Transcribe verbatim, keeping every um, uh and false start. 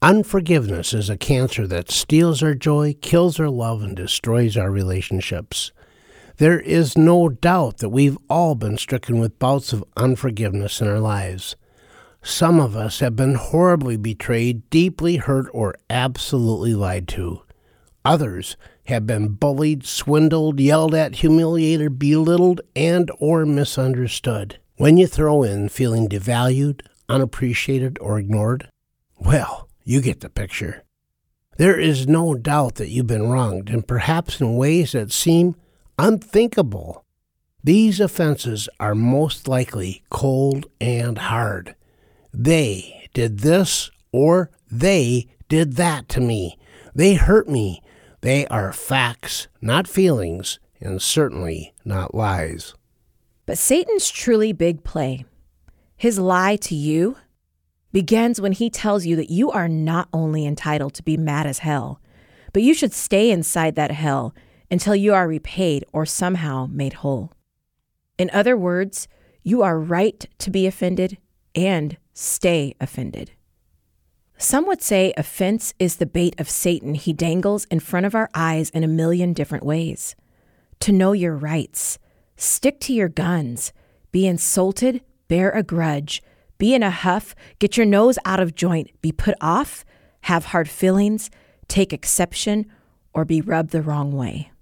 Unforgiveness is a cancer that steals our joy, kills our love, and destroys our relationships. There is no doubt that we've all been stricken with bouts of unforgiveness in our lives. Some of us have been horribly betrayed, deeply hurt, or absolutely lied to. Others have been bullied, swindled, yelled at, humiliated, belittled, and or misunderstood. When you throw in feeling devalued, unappreciated, or ignored, well, you get the picture. There is no doubt that you've been wronged, and perhaps in ways that seem unthinkable. These offenses are most likely cold and hard. They did this or they did that to me. They hurt me. They are facts, not feelings, and certainly not lies. But Satan's truly big play, his lie to you, begins when he tells you that you are not only entitled to be mad as hell, but you should stay inside that hell until you are repaid or somehow made whole. In other words, you are right to be offended and stay offended. Some would say offense is the bait of Satan he dangles in front of our eyes in a million different ways. To know your rights, stick to your guns, be insulted, bear a grudge, be in a huff, get your nose out of joint, be put off, have hard feelings, take exception, or be rubbed the wrong way.